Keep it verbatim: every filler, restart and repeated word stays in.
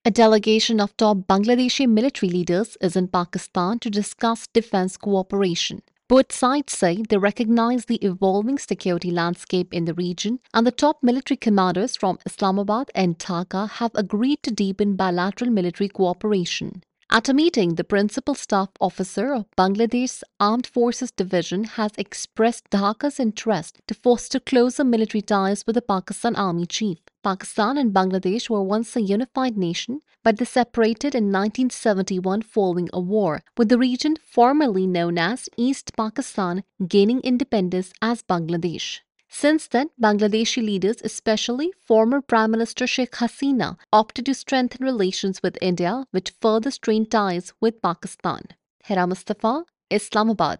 A delegation of top Bangladeshi military leaders is in Pakistan to discuss defense cooperation. Both sides say they recognize the evolving security landscape in the region, and the top military commanders from Islamabad and Dhaka have agreed to deepen bilateral military cooperation. At a meeting, the principal staff officer of Bangladesh's Armed Forces Division has expressed Dhaka's interest to foster closer military ties with the Pakistan Army Chief. Pakistan and Bangladesh were once a unified nation, but they separated in nineteen seventy-one following a war, with the region formerly known as East Pakistan gaining independence as Bangladesh. Since then, Bangladeshi leaders, especially former Prime Minister Sheikh Hasina, opted to strengthen relations with India, which further strained ties with Pakistan. Hera Mustafa, Islamabad.